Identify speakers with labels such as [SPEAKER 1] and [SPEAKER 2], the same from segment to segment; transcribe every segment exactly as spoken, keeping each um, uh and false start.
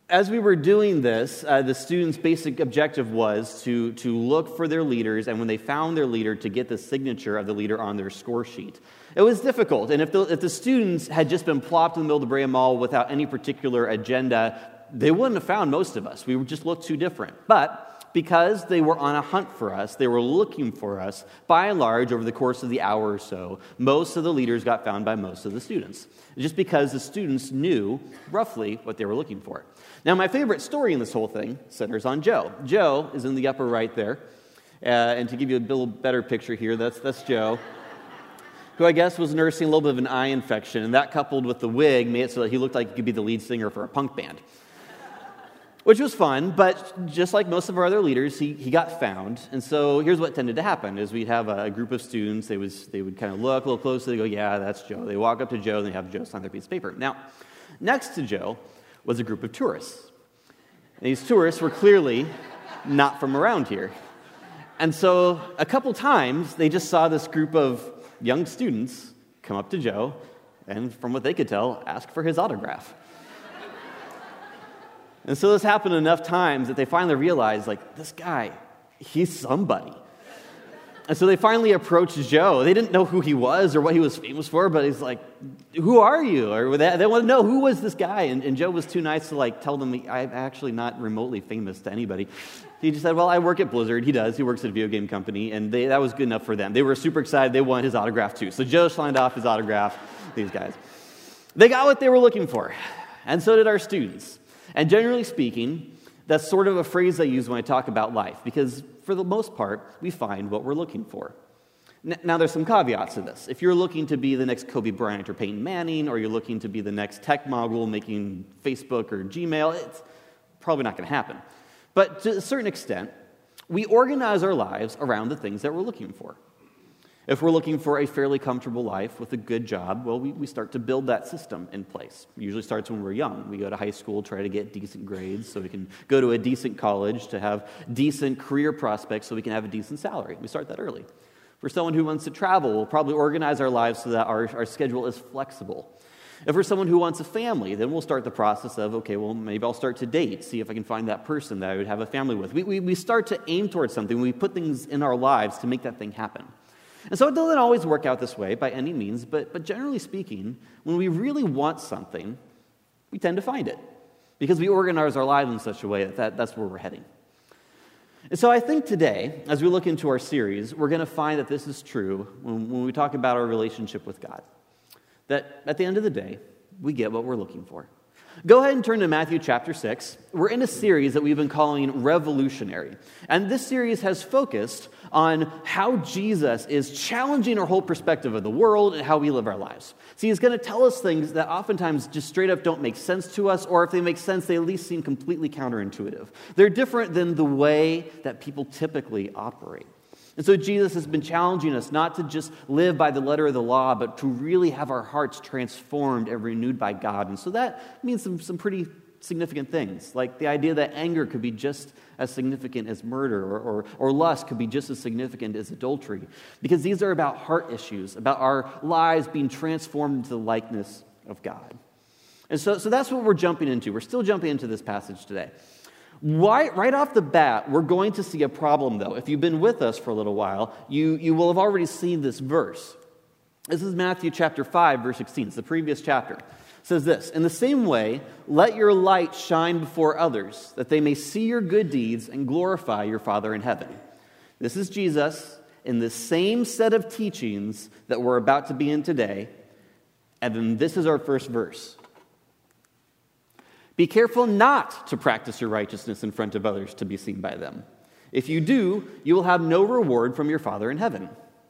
[SPEAKER 1] as we were doing this, uh, the students' basic objective was to, to look for their leaders, and when they found their leader, to get the signature of the leader on their score sheet. It was difficult, and if the, if the students had just been plopped in the middle of the Brea Mall without any particular agenda, they wouldn't have found most of us. We would just look too different. But because they were on a hunt for us, they were looking for us, by and large, over the course of the hour or so, most of the leaders got found by most of the students, just because the students knew roughly what they were looking for. Now, my favorite story in this whole thing centers on Joe. Joe is in the upper right there, uh, and to give you a little better picture here, that's, that's Joe, who I guess was nursing a little bit of an eye infection, and that coupled with the wig made it so that he looked like he could be the lead singer for a punk band. Which was fun, but just like most of our other leaders, he, he got found. And so here's what tended to happen, is we'd have a, a group of students, they, was, they would kind of look a little closer, they go, yeah, that's Joe. They walk up to Joe, and they have Joe sign their piece of paper. Now, next to Joe was a group of tourists. And these tourists were clearly not from around here. And so a couple times, they just saw this group of young students come up to Joe, and from what they could tell, ask for his autograph. And so this happened enough times that they finally realized, like, this guy, he's somebody. And so they finally approached Joe. They didn't know who he was or what he was famous for, but he's like, who are you? Or they, they want to know, who was this guy? And, and Joe was too nice to, like, tell them, I'm actually not remotely famous to anybody. He just said, well, I work at Blizzard. He does. He works at a video game company. And they, that was good enough for them. They were super excited. They wanted his autograph, too. So Joe signed off his autograph, these guys. They got what they were looking for. And so did our students. And generally speaking, that's sort of a phrase I use when I talk about life, because for the most part, we find what we're looking for. Now, there's some caveats to this. If you're looking to be the next Kobe Bryant or Peyton Manning, or you're looking to be the next tech mogul making Facebook or Gmail, it's probably not going to happen. But to a certain extent, we organize our lives around the things that we're looking for. If we're looking for a fairly comfortable life with a good job, well, we, we start to build that system in place. It usually starts when we're young. We go to high school, try to get decent grades so we can go to a decent college to have decent career prospects so we can have a decent salary. We start that early. For someone who wants to travel, we'll probably organize our lives so that our, our schedule is flexible. If we're someone who wants a family, then we'll start the process of, okay, well, maybe I'll start to date, see if I can find that person that I would have a family with. We, we, we start to aim towards something. We put things in our lives to make that thing happen. And so it doesn't always work out this way by any means, but, but generally speaking, when we really want something, we tend to find it because we organize our lives in such a way that, that that's where we're heading. And so I think today, as we look into our series, we're going to find that this is true when, when we talk about our relationship with God. That at the end of the day, we get what we're looking for. Go ahead and turn to Matthew chapter six. We're in a series that we've been calling Revolutionary. And this series has focused on how Jesus is challenging our whole perspective of the world and how we live our lives. See, he's going to tell us things that oftentimes just straight up don't make sense to us, or if they make sense, they at least seem completely counterintuitive. They're different than the way that people typically operate. And so Jesus has been challenging us not to just live by the letter of the law, but to really have our hearts transformed and renewed by God. And so that means some, some pretty significant things, like the idea that anger could be just as significant as murder, or, or, or lust could be just as significant as adultery, because these are about heart issues, about our lives being transformed into the likeness of God. And so, so that's what we're jumping into. We're still jumping into this passage today. Why, right off the bat, we're going to see a problem, though. If you've been with us for a little while, you, you will have already seen this verse. This is Matthew chapter five, verse sixteen. It's the previous chapter. It says this, "In the same way, let your light shine before others, that they may see your good deeds and glorify your Father in heaven." This is Jesus in the same set of teachings that we're about to be in today. And then this is our first verse. "Be careful not to practice your righteousness in front of others to be seen by them. If you do, you will have no reward from your Father in heaven."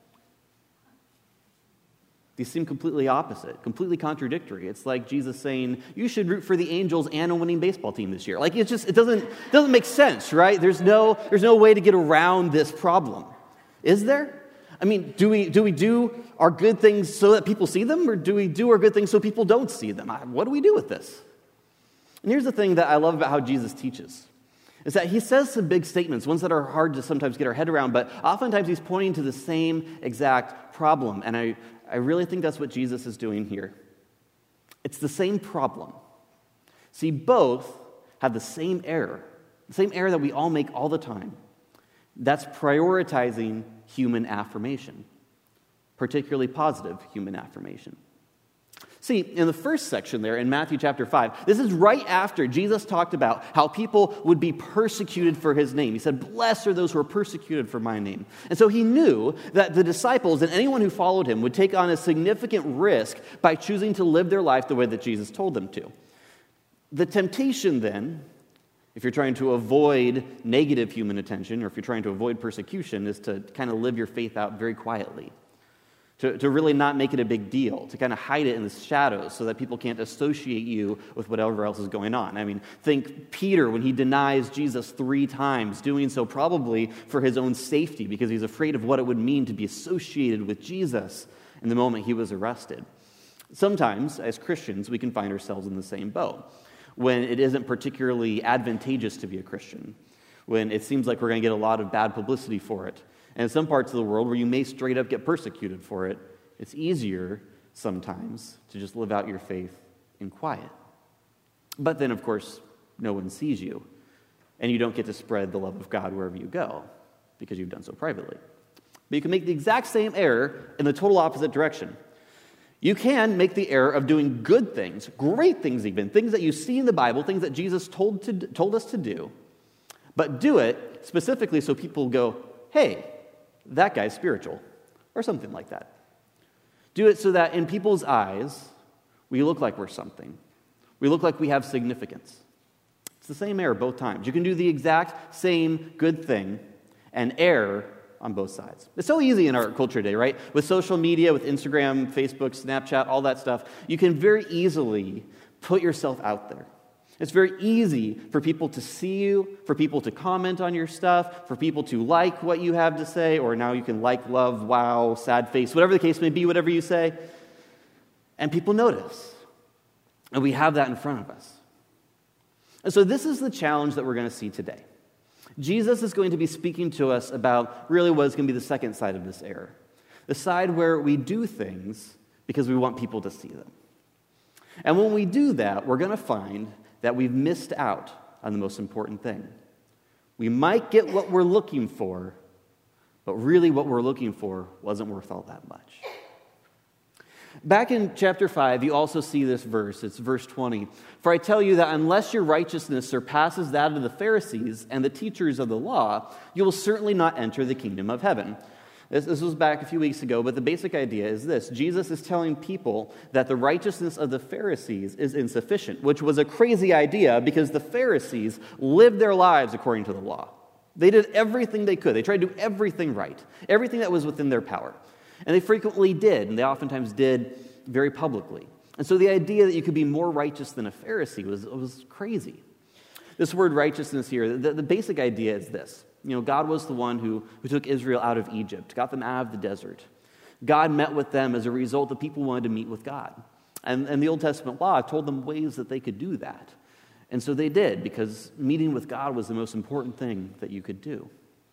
[SPEAKER 1] These seem completely opposite, completely contradictory. It's like Jesus saying, you should root for the Angels and a winning baseball team this year. Like, it just, it doesn't, it doesn't make sense, right? There's no, there's no way to get around this problem. Is there? I mean, do we, do we do our good things so that people see them, or do we do our good things so people don't see them? What do we do with this? And here's the thing that I love about how Jesus teaches, is that he says some big statements, ones that are hard to sometimes get our head around, but oftentimes he's pointing to the same exact problem. And I, I really think that's what Jesus is doing here. It's the same problem. See, both have the same error, the same error that we all make all the time. That's prioritizing human affirmation, particularly positive human affirmation. See, in the first section there in Matthew chapter five, this is right after Jesus talked about how people would be persecuted for his name. He said, "Blessed are those who are persecuted for my name." And so he knew that the disciples and anyone who followed him would take on a significant risk by choosing to live their life the way that Jesus told them to. The temptation then, if you're trying to avoid negative human attention or if you're trying to avoid persecution, is to kind of live your faith out very quietly. To, to really not make it a big deal, to kind of hide it in the shadows so that people can't associate you with whatever else is going on. I mean, think Peter when he denies Jesus three times, doing so probably for his own safety because he's afraid of what it would mean to be associated with Jesus in the moment he was arrested. Sometimes, as Christians, we can find ourselves in the same boat when it isn't particularly advantageous to be a Christian, when it seems like we're going to get a lot of bad publicity for it. And in some parts of the world where you may straight up get persecuted for it, it's easier sometimes to just live out your faith in quiet. But then, of course, no one sees you, and you don't get to spread the love of God wherever you go because you've done so privately. But you can make the exact same error in the total opposite direction. You can make the error of doing good things, great things even, things that you see in the Bible, things that Jesus told to, told us to do, but do it specifically so people go, "Hey, that guy's spiritual," or something like that. Do it so that in people's eyes, we look like we're something. We look like we have significance. It's the same error both times. You can do the exact same good thing and err on both sides. It's so easy in our culture today, right? With social media, with Instagram, Facebook, Snapchat, all that stuff, you can very easily put yourself out there. It's very easy for people to see you, for people to comment on your stuff, for people to like what you have to say, or now you can like, love, wow, sad face, whatever the case may be, whatever you say. And people notice. And we have that in front of us. And so this is the challenge that we're going to see today. Jesus is going to be speaking to us about really what is going to be the second side of this error. The side where we do things because we want people to see them. And when we do that, we're going to find that we've missed out on the most important thing. We might get what we're looking for, but really what we're looking for wasn't worth all that much. Back in chapter five, you also see this verse. It's verse twenty. "For I tell you that unless your righteousness surpasses that of the Pharisees and the teachers of the law, you will certainly not enter the kingdom of heaven." This, this was back a few weeks ago, but the basic idea is this. Jesus is telling people that the righteousness of the Pharisees is insufficient, which was a crazy idea because the Pharisees lived their lives according to the law. They did everything they could. They tried to do everything right, everything that was within their power. And they frequently did, and they oftentimes did very publicly. And so the idea that you could be more righteous than a Pharisee was, was crazy. This word righteousness here, the, the basic idea is this. You know, God was the one who, who took Israel out of Egypt, got them out of the desert. God met with them. As a result, the people wanted to meet with God. And, and the Old Testament law told them ways that they could do that. And so they did, because meeting with God was the most important thing that you could do.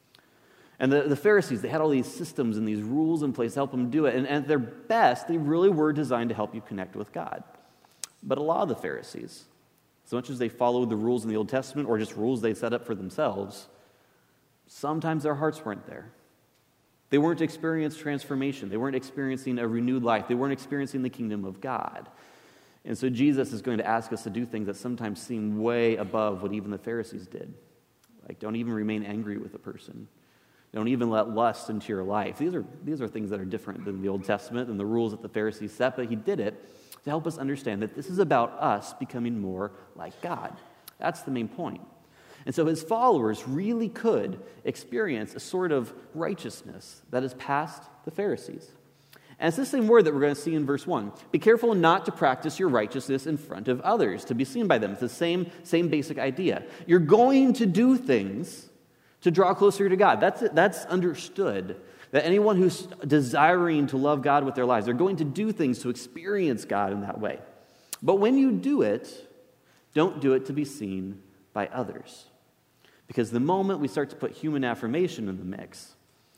[SPEAKER 1] And the, the Pharisees, they had all these systems and these rules in place to help them do it. And at their best, they really were designed to help you connect with God. But a lot of the Pharisees, as much as they followed the rules in the Old Testament or just rules they set up for themselves, sometimes their hearts weren't there. They weren't experiencing transformation. They weren't experiencing a renewed life. They weren't experiencing the kingdom of God. And so Jesus is going to ask us to do things that sometimes seem way above what even the Pharisees did. Like, don't even remain angry with a person. Don't even let lust into your life. These are, these are things that are different than the Old Testament and the rules that the Pharisees set, but he did it to help us understand that this is about us becoming more like God. That's the main point. And so his followers really could experience a sort of righteousness that is past the Pharisees. And it's the same word that we're going to see in verse one. Be careful not to practice your righteousness in front of others, to be seen by them. It's the same, same basic idea. You're going to do things to draw closer to God. That's, that's understood. That anyone who's desiring to love God with their lives, they're going to do things to experience God in that way. But when you do it, don't do it to be seen by others. Because the moment we start to put human affirmation in the mix,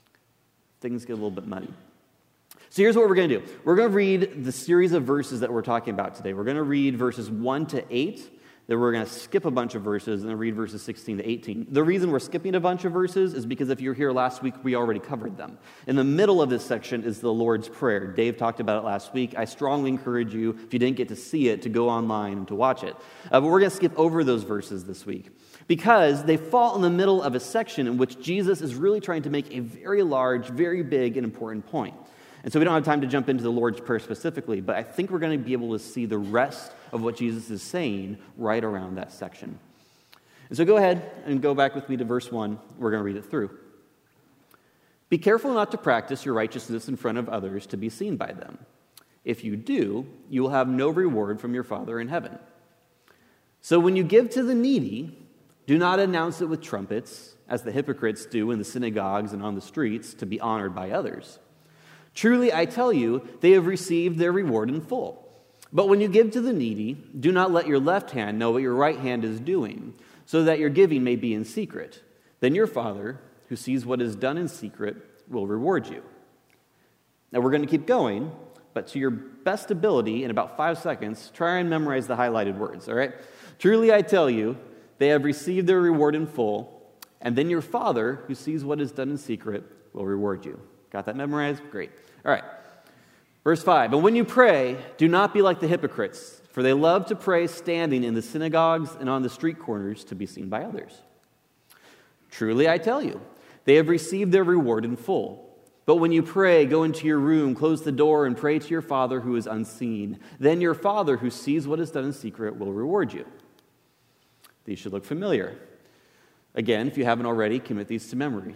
[SPEAKER 1] things get a little bit muddy. So here's what we're going to do. We're going to read the series of verses that we're talking about today. We're going to read verses one to eight, that we're going to skip a bunch of verses and then read verses sixteen to eighteen. The reason we're skipping a bunch of verses is because if you were here last week, we already covered them. In the middle of this section is the Lord's Prayer. Dave talked about it last week. I strongly encourage you, if you didn't get to see it, to go online and to watch it. Uh, but we're going to skip over those verses this week because they fall in the middle of a section in which Jesus is really trying to make a very large, very big, and important point. And so we don't have time to jump into the Lord's Prayer specifically, but I think we're going to be able to see the rest of what Jesus is saying right around that section. And so go ahead and go back with me to verse one. We're going to read it through. Be careful not to practice your righteousness in front of others to be seen by them. If you do, you will have no reward from your Father in heaven. So when you give to the needy, do not announce it with trumpets, as the hypocrites do in the synagogues and on the streets, to be honored by others. Truly, I tell you, they have received their reward in full. But when you give to the needy, do not let your left hand know what your right hand is doing, so that your giving may be in secret. Then your Father, who sees what is done in secret, will reward you. Now, we're going to keep going, but to your best ability, in about five seconds, try and memorize the highlighted words, all right? Truly, I tell you, they have received their reward in full, and then your Father, who sees what is done in secret, will reward you. Got that memorized? Great. All right. Verse five, but when you pray, do not be like the hypocrites, for they love to pray standing in the synagogues and on the street corners to be seen by others. Truly, I tell you, they have received their reward in full. But when you pray, go into your room, close the door, and pray to your Father who is unseen. Then your Father who sees what is done in secret will reward you. These should look familiar. Again, if you haven't already, commit these to memory.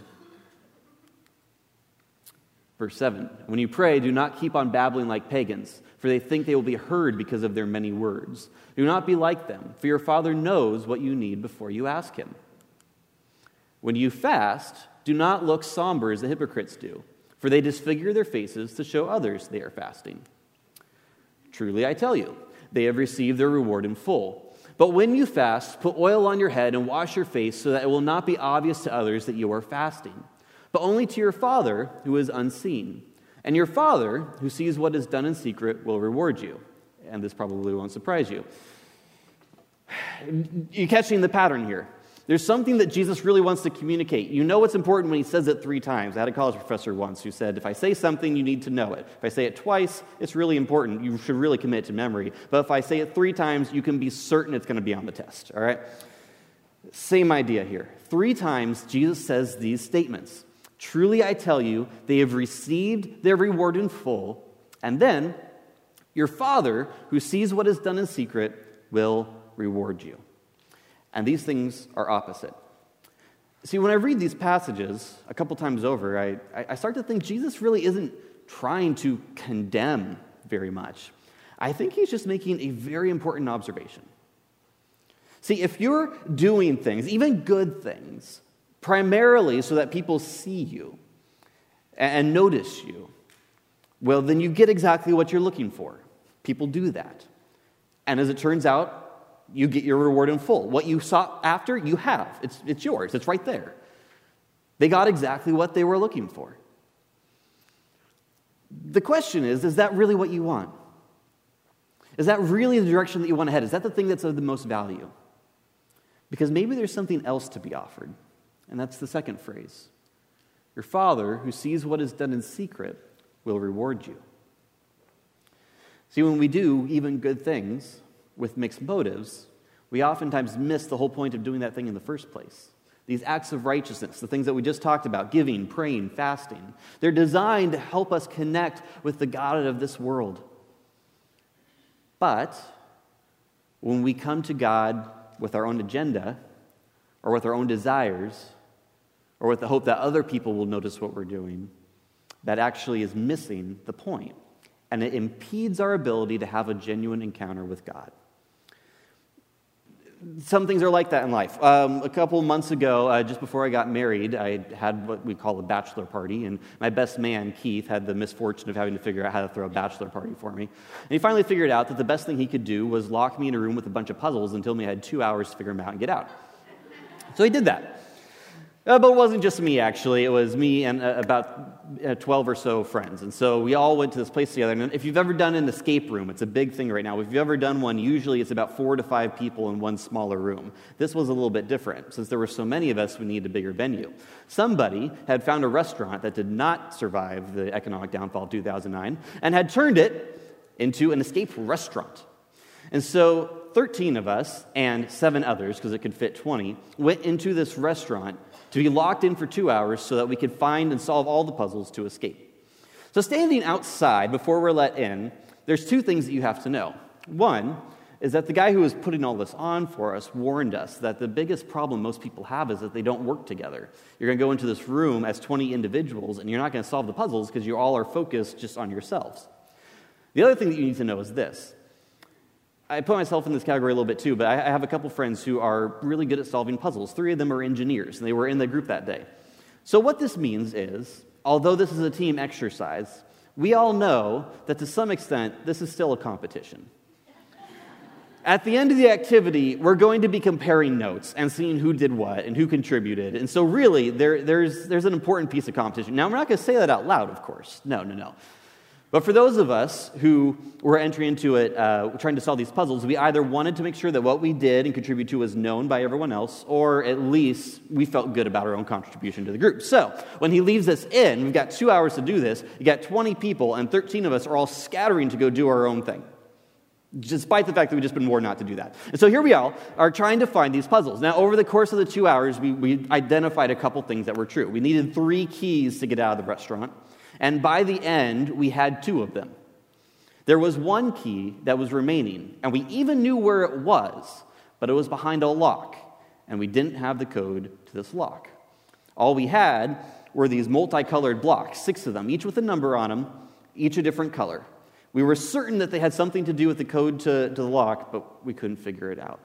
[SPEAKER 1] Verse seven, when you pray, do not keep on babbling like pagans, for they think they will be heard because of their many words. Do not be like them, for your Father knows what you need before you ask him. When you fast, do not look somber as the hypocrites do, for they disfigure their faces to show others they are fasting. Truly, I tell you, they have received their reward in full. But when you fast, put oil on your head and wash your face so that it will not be obvious to others that you are fasting, but only to your Father who is unseen. And your Father, who sees what is done in secret, will reward you. And this probably won't surprise you. You're catching the pattern here. There's something that Jesus really wants to communicate. You know what's important when he says it three times. I had a college professor once who said, if I say something, you need to know it. If I say it twice, it's really important. You should really commit it to memory. But if I say it three times, you can be certain it's going to be on the test. All right? Same idea here. Three times, Jesus says these statements. Truly, I tell you, they have received their reward in full, and then your Father, who sees what is done in secret, will reward you. And these things are opposite. See, when I read these passages a couple times over, I, I start to think Jesus really isn't trying to condemn very much. I think he's just making a very important observation. See, if you're doing things, even good things, primarily so that people see you and notice you, well, then you get exactly what you're looking for. People do that. And as it turns out, you get your reward in full. What you sought after, you have. It's, it's yours. It's right there. They got exactly what they were looking for. The question is, is that really what you want? Is that really the direction that you want to head? Is that the thing that's of the most value? Because maybe there's something else to be offered. And that's the second phrase. Your Father, who sees what is done in secret, will reward you. See, when we do even good things with mixed motives, we oftentimes miss the whole point of doing that thing in the first place. These acts of righteousness, the things that we just talked about, giving, praying, fasting, they're designed to help us connect with the God of this world. But when we come to God with our own agenda, or with our own desires, or with the hope that other people will notice what we're doing, that actually is missing the point. And it impedes our ability to have a genuine encounter with God. Some things are like that in life. Um, a couple months ago, uh, just before I got married, I had what we call a bachelor party, and my best man, Keith, had the misfortune of having to figure out how to throw a bachelor party for me. And he finally figured out that the best thing he could do was lock me in a room with a bunch of puzzles and tell me I had two hours to figure them out and get out. So he did that. Uh, but it wasn't just me, actually. It was me and uh, about uh, twelve or so friends. And so we all went to this place together. And if you've ever done an escape room, it's a big thing right now. If you've ever done one, usually it's about four to five people in one smaller room. This was a little bit different. Since there were so many of us, we needed a bigger venue. Somebody had found a restaurant that did not survive the economic downfall of two thousand nine and had turned it into an escape restaurant. And so thirteen of us and seven others, because it could fit twenty, went into this restaurant to be locked in for two hours so that we could find and solve all the puzzles to escape. So standing outside before we're let in, there's two things that you have to know. One is that the guy who was putting all this on for us warned us that the biggest problem most people have is that they don't work together. You're going to go into this room as twenty individuals, and you're not going to solve the puzzles because you all are focused just on yourselves. The other thing that you need to know is this. I put myself in this category a little bit too, but I have a couple friends who are really good at solving puzzles. Three of them are engineers, and they were in the group that day. So what this means is, although this is a team exercise, we all know that to some extent, this is still a competition. At the end of the activity, we're going to be comparing notes and seeing who did what and who contributed. And so really, there, there's, there's an important piece of competition. Now, we're not going to say that out loud, of course. No, no, no. But for those of us who were entering into it, uh, trying to solve these puzzles, we either wanted to make sure that what we did and contribute to was known by everyone else, or at least we felt good about our own contribution to the group. So when he leaves us in, we've got two hours to do this, you got twenty people, and thirteen of us are all scattering to go do our own thing, despite the fact that we've just been warned not to do that. And so here we all are trying to find these puzzles. Now, over the course of the two hours, we, we identified a couple things that were true. We needed three keys to get out of the restaurant. And by the end, we had two of them. There was one key that was remaining, and we even knew where it was, but it was behind a lock, and we didn't have the code to this lock. All we had were these multicolored blocks, six of them, each with a number on them, each a different color. We were certain that they had something to do with the code to, to the lock, but we couldn't figure it out.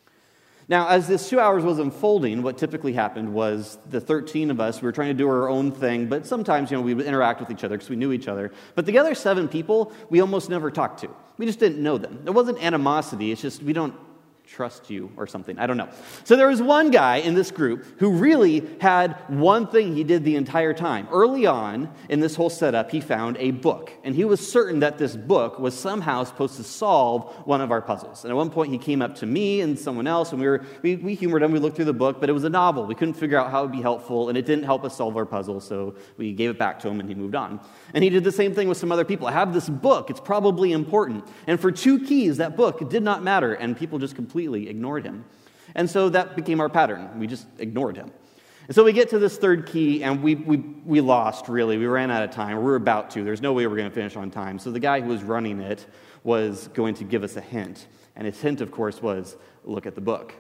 [SPEAKER 1] Now, as this two hours was unfolding, what typically happened was the thirteen of us, we were trying to do our own thing, but sometimes, you know, we would interact with each other because we knew each other. But the other seven people, we almost never talked to. We just didn't know them. It wasn't animosity, it's just we don't trust you or something. I don't know. So there was one guy in this group who really had one thing he did the entire time. Early on in this whole setup, he found a book, and he was certain that this book was somehow supposed to solve one of our puzzles. And at one point, he came up to me and someone else, and we were we, we humored him. We looked through the book, but it was a novel. We couldn't figure out how it would be helpful, and it didn't help us solve our puzzle, so we gave it back to him, and he moved on. And he did the same thing with some other people. I have this book. It's probably important. And for two keys, that book did not matter, and people just completely ignored him. And so that became our pattern. We just ignored him. And so we get to this third key, and we we we lost, really. We ran out of time. We were about to. There's no way we were going to finish on time. So the guy who was running it was going to give us a hint. And his hint, of course, was, look at the book.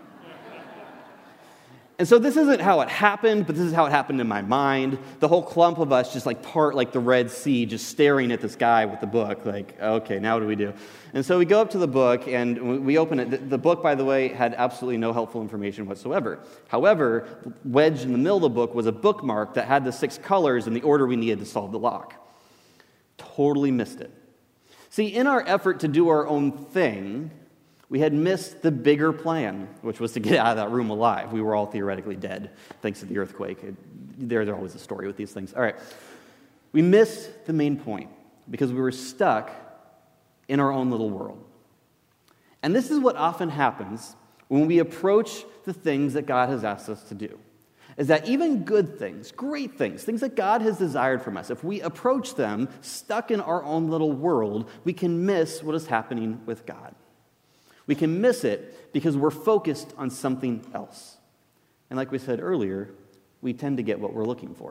[SPEAKER 1] And so this isn't how it happened, but this is how it happened in my mind. The whole clump of us just like part like the Red Sea, just staring at this guy with the book, like, okay, now what do we do? And so we go up to the book, and we open it. The book, by the way, had absolutely no helpful information whatsoever. However, wedged in the middle of the book was a bookmark that had the six colors in the order we needed to solve the lock. Totally missed it. See, in our effort to do our own thing, we had missed the bigger plan, which was to get out of that room alive. We were all theoretically dead, thanks to the earthquake. It, there's always a story with these things. All right. We missed the main point because we were stuck in our own little world. And this is what often happens when we approach the things that God has asked us to do, is that even good things, great things, things that God has desired from us, if we approach them stuck in our own little world, we can miss what is happening with God. We can miss it because we're focused on something else. And like we said earlier, we tend to get what we're looking for.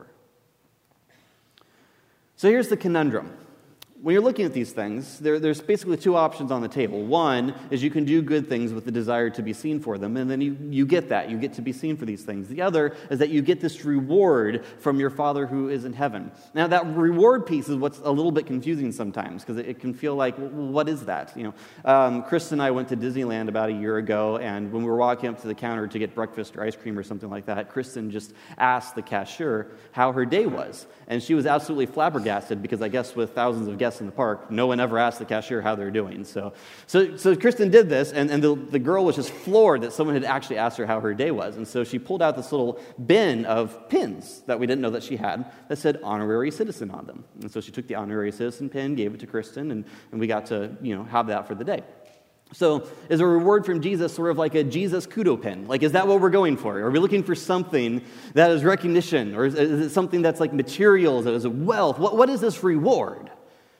[SPEAKER 1] So here's the conundrum. When you're looking at these things, there, there's basically two options on the table. One is you can do good things with the desire to be seen for them, and then you, you get that. You get to be seen for these things. The other is that you get this reward from your Father who is in heaven. Now, that reward piece is what's a little bit confusing sometimes, because it, it can feel like, well, what is that? You know, um, Chris and I went to Disneyland about a year ago, and when we were walking up to the counter to get breakfast or ice cream or something like that, Kristen just asked the cashier how her day was. And she was absolutely flabbergasted, because I guess with thousands of guests guests in the park, no one ever asked the cashier how they're doing. So so, so Kristen did this, and, and the, the girl was just floored that someone had actually asked her how her day was. And so she pulled out this little bin of pins that we didn't know that she had that said honorary citizen on them. And so she took the honorary citizen pin, gave it to Kristen, and, and we got to, you know, have that for the day. So is a reward from Jesus sort of like a Jesus kudo pin? Like, is that what we're going for? Are we looking for something that is recognition? Or is, is it something that's like materials, is it wealth? What, what is this reward?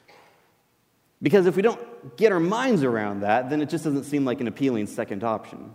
[SPEAKER 1] Because if we don't get our minds around that, then it just doesn't seem like an appealing second option.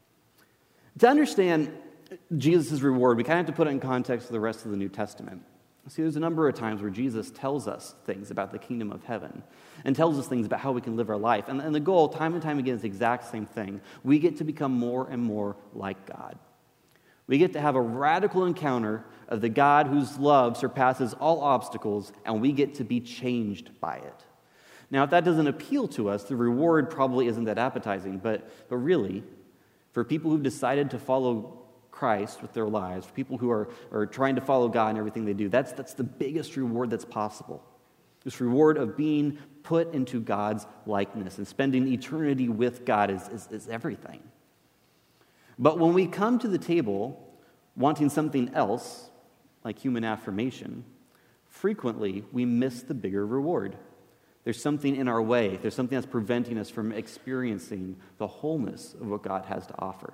[SPEAKER 1] To understand Jesus' reward, we kind of have to put it in context of the rest of the New Testament. See, there's a number of times where Jesus tells us things about the kingdom of heaven and tells us things about how we can live our life. And, and the goal, time and time again, is the exact same thing. We get to become more and more like God. We get to have a radical encounter of the God whose love surpasses all obstacles, and we get to be changed by it. Now, if that doesn't appeal to us, the reward probably isn't that appetizing, but, but really, for people who've decided to follow Christ with their lives, for people who are, are trying to follow God in everything they do, that's, that's the biggest reward that's possible. This reward of being put into God's likeness and spending eternity with God is, is, is everything. But when we come to the table wanting something else, like human affirmation, frequently we miss the bigger reward. There's something in our way. There's something that's preventing us from experiencing the wholeness of what God has to offer.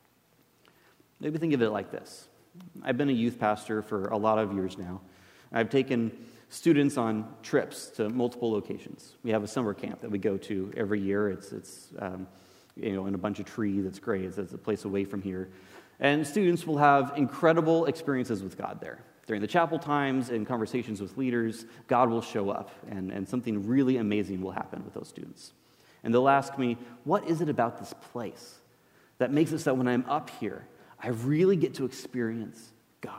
[SPEAKER 1] Maybe think of it like this. I've been a youth pastor for a lot of years now. I've taken students on trips to multiple locations. We have a summer camp that we go to every year. It's, it's um, you know, in a bunch of trees. It's great. It's, it's a place away from here. And students will have incredible experiences with God there. During the chapel times and conversations with leaders, God will show up, and, and something really amazing will happen with those students. And they'll ask me, what is it about this place that makes it so that when I'm up here, I really get to experience God?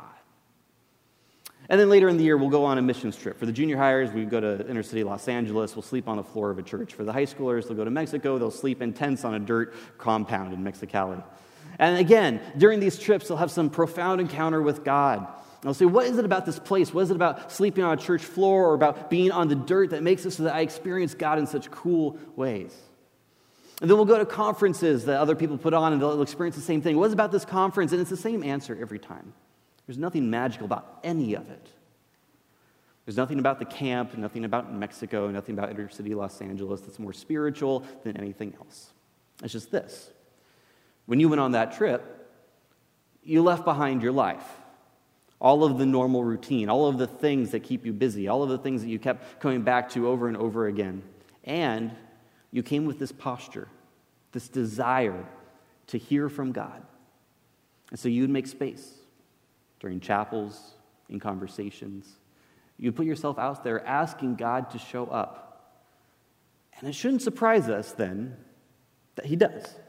[SPEAKER 1] And then later in the year, we'll go on a missions trip. For the junior hires, we go to inner city Los Angeles. We'll sleep on the floor of a church. For the high schoolers, they'll go to Mexico. They'll sleep in tents on a dirt compound in Mexicali. And again, during these trips, they'll have some profound encounter with God. And they'll say, what is it about this place? What is it about sleeping on a church floor or about being on the dirt that makes it so that I experience God in such cool ways? And then we'll go to conferences that other people put on, and they'll experience the same thing. What is about this conference? And it's the same answer every time. There's nothing magical about any of it. There's nothing about the camp, nothing about Mexico, nothing about inner city Los Angeles that's more spiritual than anything else. It's just this. When you went on that trip, you left behind your life. All of the normal routine, all of the things that keep you busy, all of the things that you kept coming back to over and over again. And you came with this posture, this desire to hear from God. And so you'd make space during chapels, in conversations. You'd put yourself out there asking God to show up. And it shouldn't surprise us then that he does. It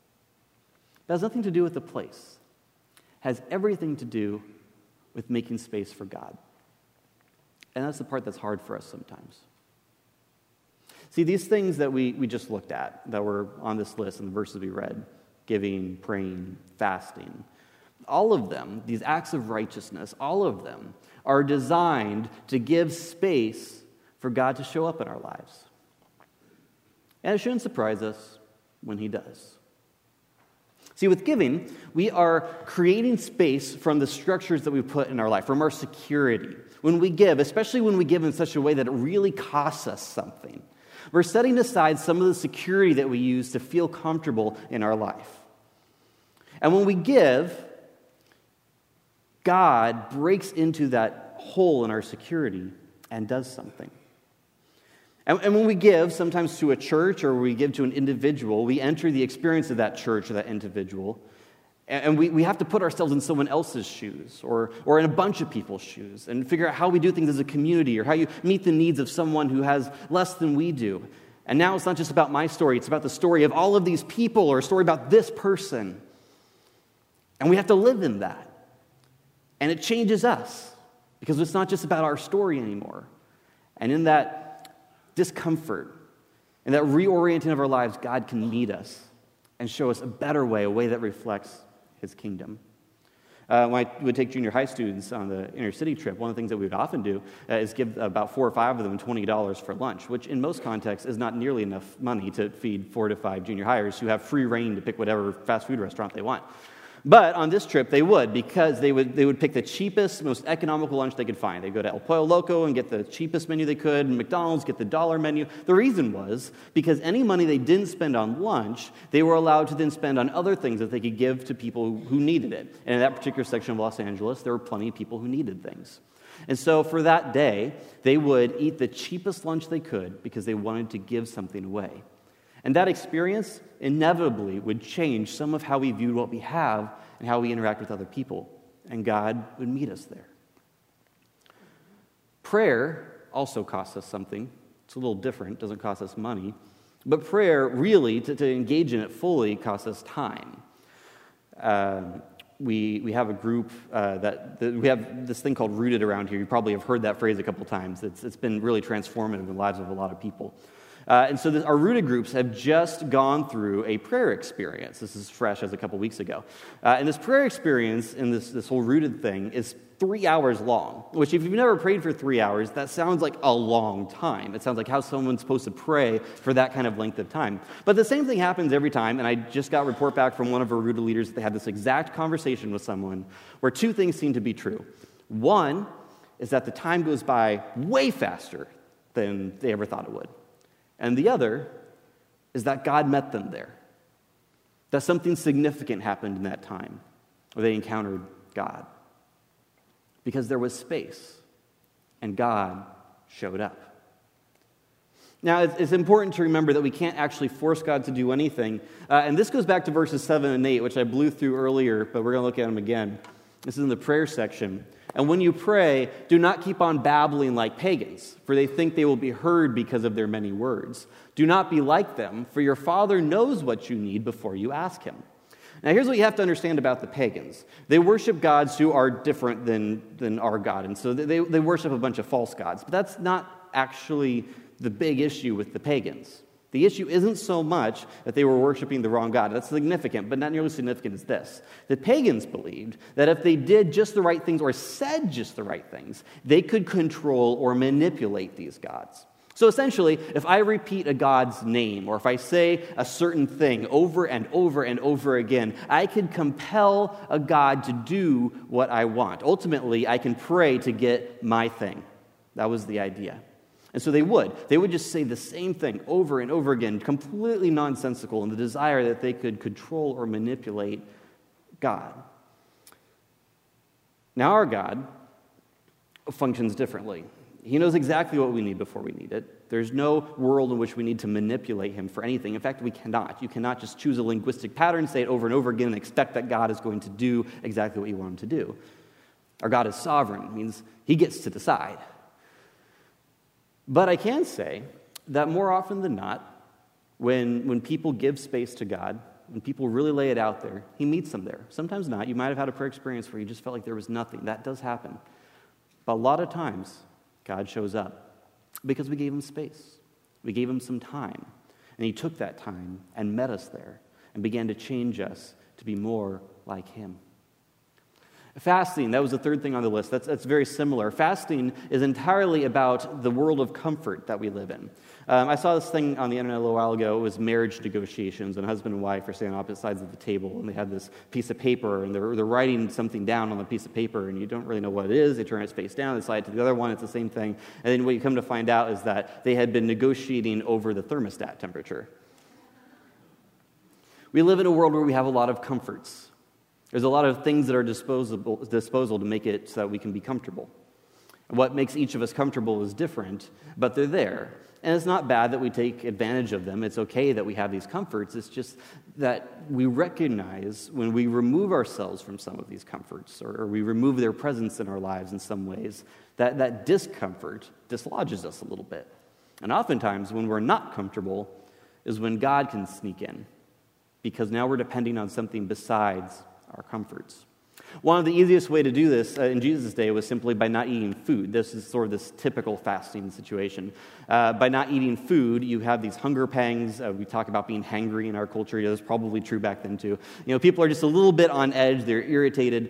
[SPEAKER 1] has nothing to do with the place. It has everything to do with making space for God. And that's the part that's hard for us sometimes. See, these things that we, we just looked at, that were on this list in the verses we read, giving, praying, fasting, all of them, these acts of righteousness, all of them are designed to give space for God to show up in our lives. And it shouldn't surprise us when he does. See, with giving, we are creating space from the structures that we put in our life, from our security. When we give, especially when we give in such a way that it really costs us something, we're setting aside some of the security that we use to feel comfortable in our life. And when we give, God breaks into that hole in our security and does something. And, and when we give, sometimes to a church or we give to an individual, we enter the experience of that church or that individual, and, and we, we have to put ourselves in someone else's shoes or, or in a bunch of people's shoes and figure out how we do things as a community or how you meet the needs of someone who has less than we do. And now it's not just about my story, it's about the story of all of these people or a story about this person. And we have to live in that. And it changes us because it's not just about our story anymore. And in that discomfort and that reorienting of our lives, God can meet us and show us a better way, a way that reflects his kingdom. Uh, when I would take junior high students on the inner city trip, one of the things that we would often do uh, is give about four or five of them twenty dollars for lunch, which in most contexts is not nearly enough money to feed four to five junior hires who have free reign to pick whatever fast food restaurant they want. But on this trip, they would, because they would they would pick the cheapest, most economical lunch they could find. They'd go to El Pollo Loco and get the cheapest menu they could, and McDonald's, get the dollar menu. The reason was because any money they didn't spend on lunch, they were allowed to then spend on other things that they could give to people who needed it. And in that particular section of Los Angeles, there were plenty of people who needed things. And so for that day, they would eat the cheapest lunch they could because they wanted to give something away. And that experience inevitably would change some of how we viewed what we have and how we interact with other people. And God would meet us there. Prayer also costs us something. It's a little different. It doesn't cost us money. But prayer, really, to, to engage in it fully, costs us time. Um, we we have a group uh, that, that we have this thing called Rooted around here. You probably have heard that phrase a couple times. It's it's been really transformative in the lives of a lot of people. Uh, and so this, our Rooted groups have just gone through a prayer experience. This is fresh as a couple weeks ago. Uh, and this prayer experience and this, this whole Rooted thing is three hours long, which if you've never prayed for three hours, that sounds like a long time. It sounds like how someone's supposed to pray for that kind of length of time. But the same thing happens every time, and I just got a report back from one of our Rooted leaders that they had this exact conversation with someone where two things seem to be true. One is that the time goes by way faster than they ever thought it would. And the other is that God met them there. That something significant happened in that time where they encountered God. Because there was space, and God showed up. Now, it's, it's important to remember that we can't actually force God to do anything. Uh, and this goes back to verses seven and eight, which I blew through earlier, but we're going to look at them again. This is in the prayer section. And when you pray, do not keep on babbling like pagans, for they think they will be heard because of their many words. Do not be like them, for your Father knows what you need before you ask Him. Now, here's what you have to understand about the pagans. They worship gods who are different than, than our God, and so they, they worship a bunch of false gods. But that's not actually the big issue with the pagans. The issue isn't so much that they were worshiping the wrong God. That's significant, but not nearly as significant as this. The pagans believed that if they did just the right things or said just the right things, they could control or manipulate these gods. So essentially, if I repeat a god's name or if I say a certain thing over and over and over again, I can compel a god to do what I want. Ultimately, I can pray to get my thing. That was the idea. And so they would. They would just say the same thing over and over again, completely nonsensical in the desire that they could control or manipulate God. Now our God functions differently. He knows exactly what we need before we need it. There's no world in which we need to manipulate Him for anything. In fact, we cannot. You cannot just choose a linguistic pattern, say it over and over again, and expect that God is going to do exactly what you want Him to do. Our God is sovereign. It means He gets to decide. But I can say that more often than not, when, when people give space to God, when people really lay it out there, He meets them there. Sometimes not. You might have had a prayer experience where you just felt like there was nothing. That does happen. But a lot of times, God shows up because we gave Him space. We gave Him some time. And He took that time and met us there and began to change us to be more like Him. Fasting, that was the third thing on the list. That's, that's very similar. Fasting is entirely about the world of comfort that we live in. Um, I saw this thing on the internet a little while ago. It was marriage negotiations, and husband and wife are standing on opposite sides of the table, and they have this piece of paper, and they're, they're writing something down on the piece of paper, and you don't really know what it is. They turn it face down, they slide it to the other one, it's the same thing. And then what you come to find out is that they had been negotiating over the thermostat temperature. We live in a world where we have a lot of comforts. There's a lot of things that are disposable, disposal to make it so that we can be comfortable. What makes each of us comfortable is different, but they're there. And it's not bad that we take advantage of them. It's okay that we have these comforts. It's just that we recognize when we remove ourselves from some of these comforts or, or we remove their presence in our lives in some ways, that, that discomfort dislodges us a little bit. And oftentimes when we're not comfortable is when God can sneak in because now we're depending on something besides our comforts. One of the easiest way to do this uh, in Jesus' day was simply by not eating food. This is sort of this typical fasting situation. Uh, by not eating food, you have these hunger pangs. Uh, we talk about being hangry in our culture. It was probably true back then too. You know, people are just a little bit on edge. They're irritated.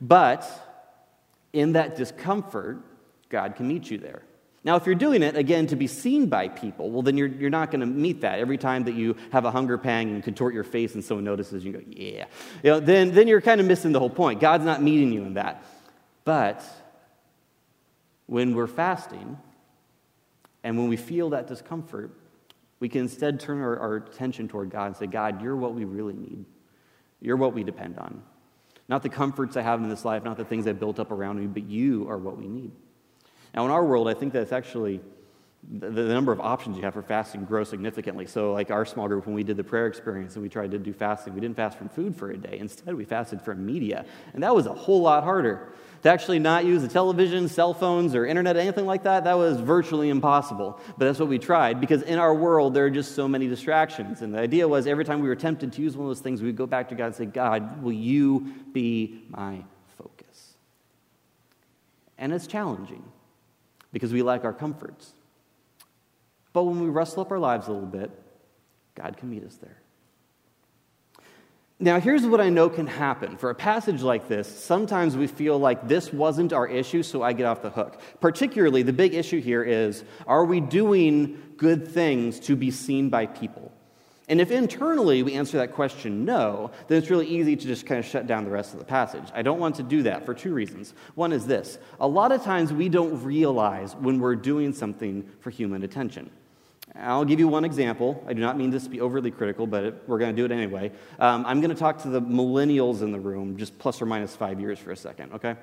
[SPEAKER 1] But in that discomfort, God can meet you there. Now, if you're doing it, again, to be seen by people, well, then you're, you're not going to meet that. Every time that you have a hunger pang and contort your face and someone notices, you go, yeah. You know, then, then you're kind of missing the whole point. God's not meeting you in that. But when we're fasting and when we feel that discomfort, we can instead turn our, our attention toward God and say, God, you're what we really need. You're what we depend on. Not the comforts I have in this life, not the things I built up around me, but you are what we need. Now, in our world, I think that's actually the, the number of options you have for fasting grows significantly. So, like our small group, when we did the prayer experience and we tried to do fasting, we didn't fast from food for a day. Instead, we fasted from media. And that was a whole lot harder. To actually not use the television, cell phones, or internet, anything like that, that was virtually impossible. But that's what we tried, because in our world, there are just so many distractions. And the idea was every time we were tempted to use one of those things, we would go back to God and say, God, will you be my focus? And it's challenging, because we like our comforts. But when we wrestle up our lives a little bit, God can meet us there. Now, here's what I know can happen. For a passage like this, sometimes we feel like this wasn't our issue, so I get off the hook. Particularly, the big issue here is, are we doing good things to be seen by people? And if internally we answer that question no, then it's really easy to just kind of shut down the rest of the passage. I don't want to do that for two reasons. One is this. A lot of times we don't realize when we're doing something for human attention. I'll give you one example. I do not mean this to be overly critical, but it, we're going to do it anyway. Um, I'm going to talk to the millennials in the room, just plus or minus five years for a second, okay?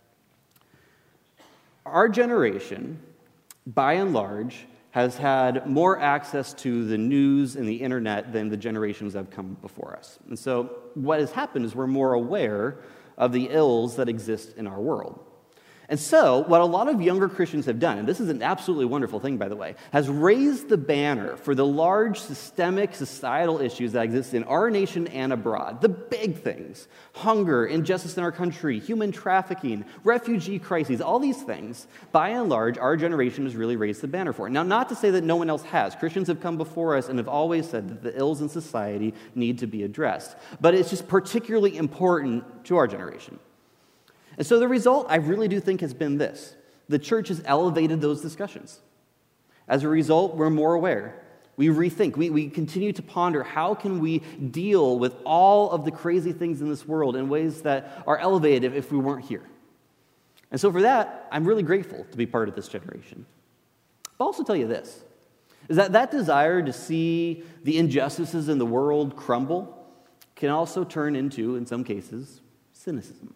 [SPEAKER 1] Our generation, by and large, has had more access to the news and the internet than the generations that have come before us. And so what has happened is we're more aware of the ills that exist in our world. And so, what a lot of younger Christians have done, and this is an absolutely wonderful thing, by the way, has raised the banner for the large systemic societal issues that exist in our nation and abroad. The big things: hunger, injustice in our country, human trafficking, refugee crises, all these things. By and large, our generation has really raised the banner for it. Now, not to say that no one else has. Christians have come before us and have always said that the ills in society need to be addressed. But it's just particularly important to our generation. And so the result, I really do think, has been this. The church has elevated those discussions. As a result, we're more aware. We rethink. We, we continue to ponder, how can we deal with all of the crazy things in this world in ways that are elevated if, if we weren't here? And so for that, I'm really grateful to be part of this generation. But I'll also tell you this, is that that desire to see the injustices in the world crumble can also turn into, in some cases, cynicism,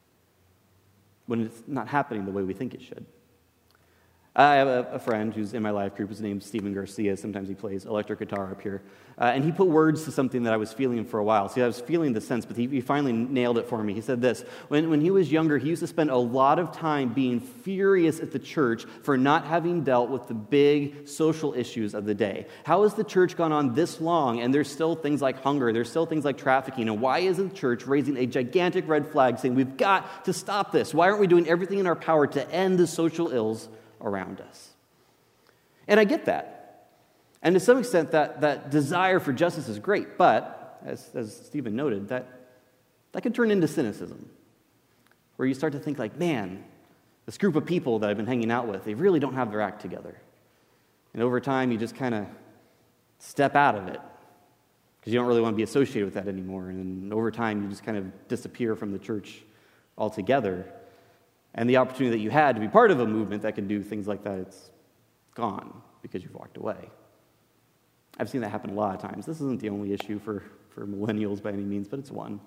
[SPEAKER 1] when it's not happening the way we think it should. I have a, a friend who's in my life group. His name's Stephen Garcia. Sometimes he plays electric guitar up here. Uh, and he put words to something that I was feeling for a while. See, I was feeling the sense, but he, he finally nailed it for me. He said this: when, when he was younger, he used to spend a lot of time being furious at the church for not having dealt with the big social issues of the day. How has the church gone on this long, and there's still things like hunger, there's still things like trafficking, and why isn't the church raising a gigantic red flag saying, we've got to stop this? Why aren't we doing everything in our power to end the social ills around us? And I get that. And to some extent, that, that desire for justice is great, but, as, as Stephen noted, that, that can turn into cynicism, where you start to think like, man, this group of people that I've been hanging out with, they really don't have their act together. And over time, you just kind of step out of it, because you don't really want to be associated with that anymore. And over time, you just kind of disappear from the church altogether. And the opportunity that you had to be part of a movement that can do things like that, it's gone because you've walked away. I've seen that happen a lot of times. This isn't the only issue for, for millennials by any means, but it's one.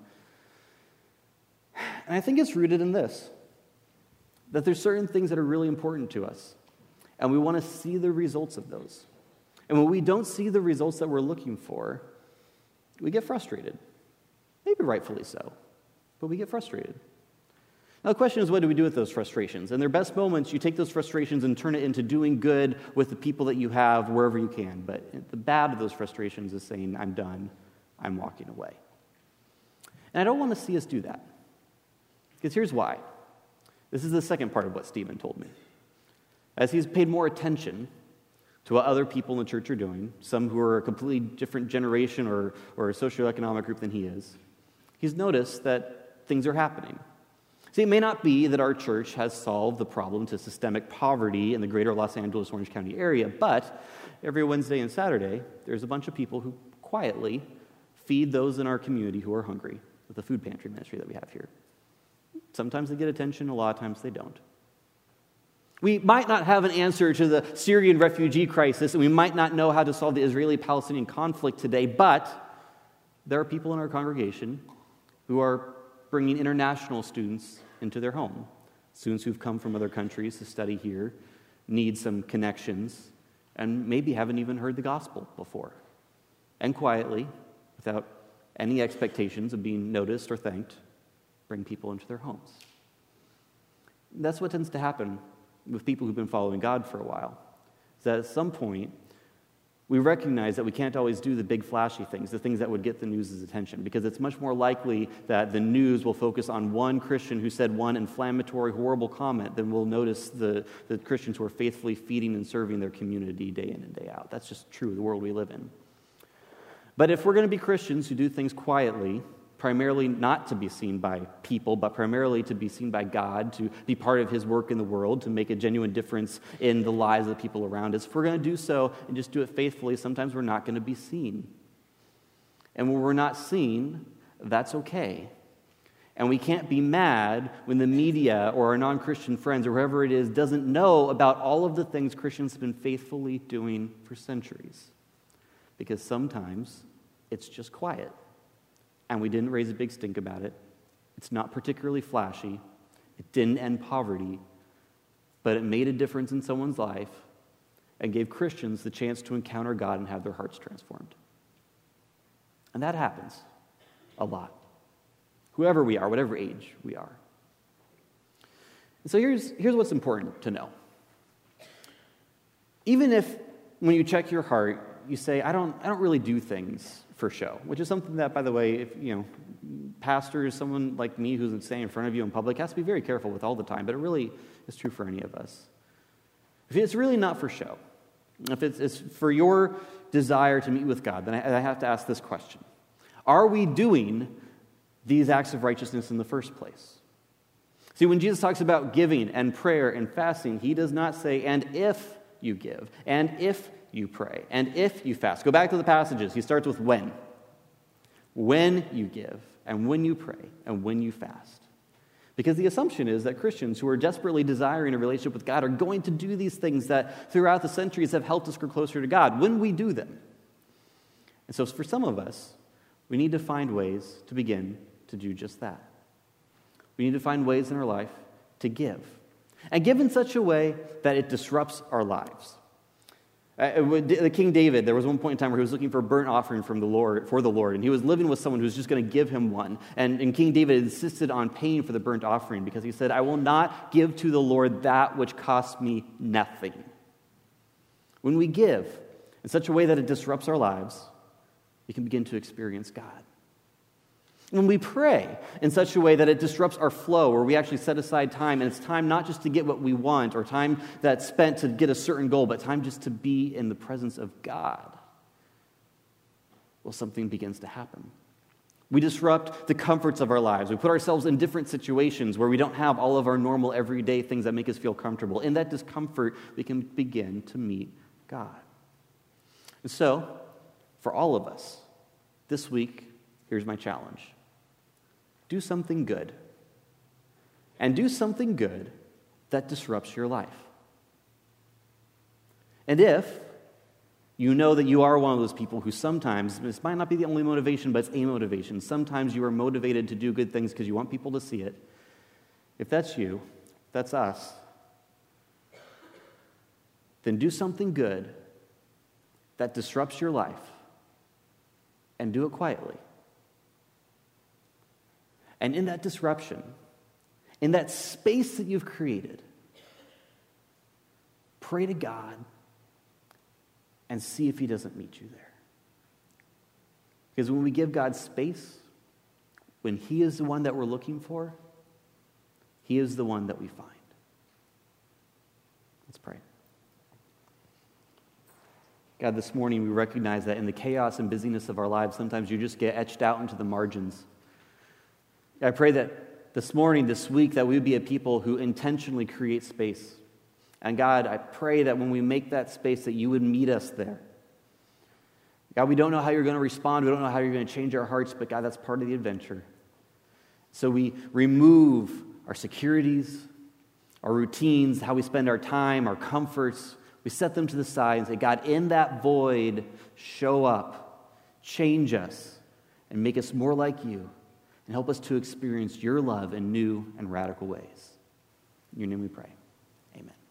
[SPEAKER 1] And I think it's rooted in this, that there's certain things that are really important to us, and we want to see the results of those. And when we don't see the results that we're looking for, we get frustrated. Maybe rightfully so, but we get frustrated. Now, the question is, what do we do with those frustrations? In their best moments, you take those frustrations and turn it into doing good with the people that you have wherever you can. But the bad of those frustrations is saying, I'm done, I'm walking away. And I don't want to see us do that. Because here's why. This is the second part of what Stephen told me. As he's paid more attention to what other people in the church are doing, some who are a completely different generation or, or a socioeconomic group than he is, he's noticed that things are happening. See, it may not be that our church has solved the problem to systemic poverty in the greater Los Angeles, Orange County area, but every Wednesday and Saturday, there's a bunch of people who quietly feed those in our community who are hungry with the food pantry ministry that we have here. Sometimes they get attention, a lot of times they don't. We might not have an answer to the Syrian refugee crisis, and we might not know how to solve the Israeli-Palestinian conflict today, but there are people in our congregation who are bringing international students into their home. Students who've come from other countries to study here, need some connections, and maybe haven't even heard the gospel before. And quietly, without any expectations of being noticed or thanked, bring people into their homes. That's what tends to happen with people who've been following God for a while. Is that at some point, we recognize that we can't always do the big flashy things, the things that would get the news' attention, because it's much more likely that the news will focus on one Christian who said one inflammatory, horrible comment than we'll notice the, the Christians who are faithfully feeding and serving their community day in and day out. That's just true of the world we live in. But if we're going to be Christians who do things quietly, primarily not to be seen by people, but primarily to be seen by God, to be part of His work in the world, to make a genuine difference in the lives of the people around us. If we're going to do so and just do it faithfully, sometimes we're not going to be seen. And when we're not seen, that's okay. And we can't be mad when the media or our non-Christian friends or whoever it is doesn't know about all of the things Christians have been faithfully doing for centuries. Because sometimes it's just quiet. And we didn't raise a big stink about it. It's not particularly flashy. It didn't end poverty. But it made a difference in someone's life and gave Christians the chance to encounter God and have their hearts transformed. And that happens a lot. Whoever we are, whatever age we are. And so here's, here's what's important to know. Even if when you check your heart, you say, I don't, I don't really do things for show, which is something that, by the way, if you know, pastors, someone like me who's standing in front of you in public has to be very careful with all the time, but it really is true for any of us. If it's really not for show, if it's, it's for your desire to meet with God, then I, I have to ask this question. Are we doing these acts of righteousness in the first place? See, when Jesus talks about giving and prayer and fasting, He does not say, and if you give, and if you pray, and if you fast. Go back to the passages. He starts with when. When you give, and when you pray, and when you fast. Because the assumption is that Christians who are desperately desiring a relationship with God are going to do these things that throughout the centuries have helped us grow closer to God when we do them. And so for some of us, we need to find ways to begin to do just that. We need to find ways in our life to give. And give in such a way that it disrupts our lives. Uh, the King David, there was one point in time where he was looking for a burnt offering from the Lord for the Lord, and he was living with someone who was just going to give him one. And, and King David insisted on paying for the burnt offering because he said, I will not give to the Lord that which costs me nothing. When we give in such a way that it disrupts our lives, we can begin to experience God. When we pray in such a way that it disrupts our flow, where we actually set aside time, and it's time not just to get what we want or time that's spent to get a certain goal, but time just to be in the presence of God, well, something begins to happen. We disrupt the comforts of our lives. We put ourselves in different situations where we don't have all of our normal everyday things that make us feel comfortable. In that discomfort, we can begin to meet God. And so, for all of us, this week, here's my challenge. Do something good. And do something good that disrupts your life. And if you know that you are one of those people who sometimes, this might not be the only motivation, but it's a motivation. Sometimes you are motivated to do good things because you want people to see it. If that's you, if that's us, then do something good that disrupts your life and do it quietly. And in that disruption, in that space that you've created, pray to God and see if He doesn't meet you there. Because when we give God space, when He is the one that we're looking for, He is the one that we find. Let's pray. God, this morning we recognize that in the chaos and busyness of our lives, sometimes you just get etched out into the margins. I pray that this morning, this week, that we would be a people who intentionally create space. And God, I pray that when we make that space, that you would meet us there. God, we don't know how you're going to respond. We don't know how you're going to change our hearts, but God, that's part of the adventure. So we remove our securities, our routines, how we spend our time, our comforts. We set them to the side and say, God, in that void, show up, change us, and make us more like you, and help us to experience your love in new and radical ways. In your name we pray. Amen.